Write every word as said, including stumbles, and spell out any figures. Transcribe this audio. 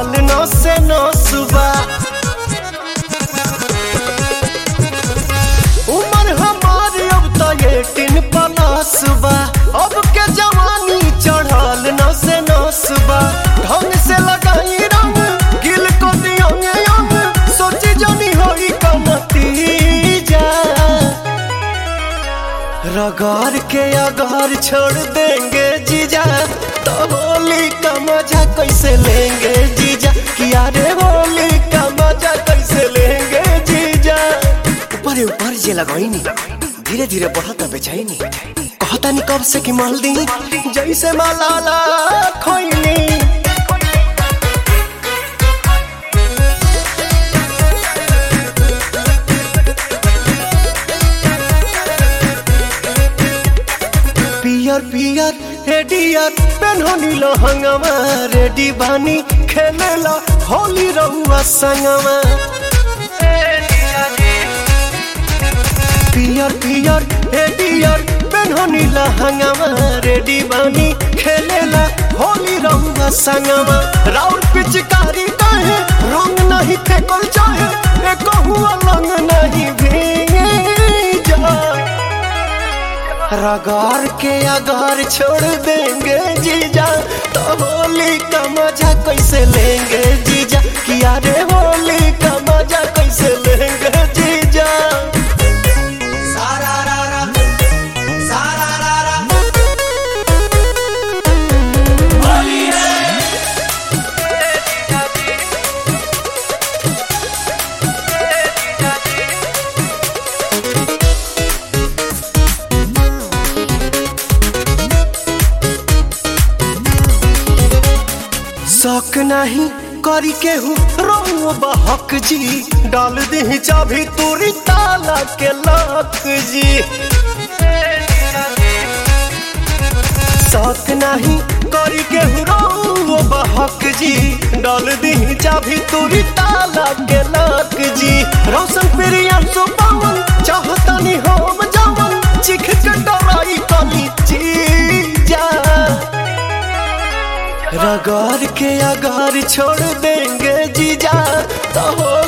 चढ़ल नौ से नौ सुबह उम्र हमारी अब तो एटीन प्लस बा। अब के जवानी चढ़ल नौ से नौ सुबह ढंग से लगाई रंग गिल को दियोंगे अंग सोची जानी होई का नतीजा रगड़ के अगर छोड़ देंगे जीजा तो होली का मजा कैसे लेंगे जीजा किया रे होली का मजा कैसे लेंगे जीजा। ऊपर ऊपर जे लगाई नी धीरे धीरे बढ़ता बेचैनी कहता नी कब से कि माल दी जैसे मालाला खोइनी पियर पियर हेडियर पेन्हनी लहंगवा रेडी बानी खेलेला होली रहुआ संगवा। पियर पियर हेडियर पेन्हनी लहंगवा रेडी बानी खेलेला होली रहुआ संगवा। राउर पिचकारी काहे रंग नहीं फेंकल चाहे एक हुआ लंग नहीं भीजा रगड़ के अगर छोड़ देंगे जीजा तो होली का मजा कैसे लेंगे जीजा किया रे होली का मजा कैसे लेंगे जीजा। सारा रा रा सारा रा रा होली है शौक नहीं करी के हूँ रो बहक जी डाल दी चाबी तोरी ताला के लक जी। शौक नहीं करी के हूँ रो बहक जी डाल दी चाबी तोरी ताला के लक जी। रोशन प्रिया सुपवन चाहता नहीं हम जावन चिख के डराई कली चीजा रगड़ के अगर छोड़ देंगे जीजा तो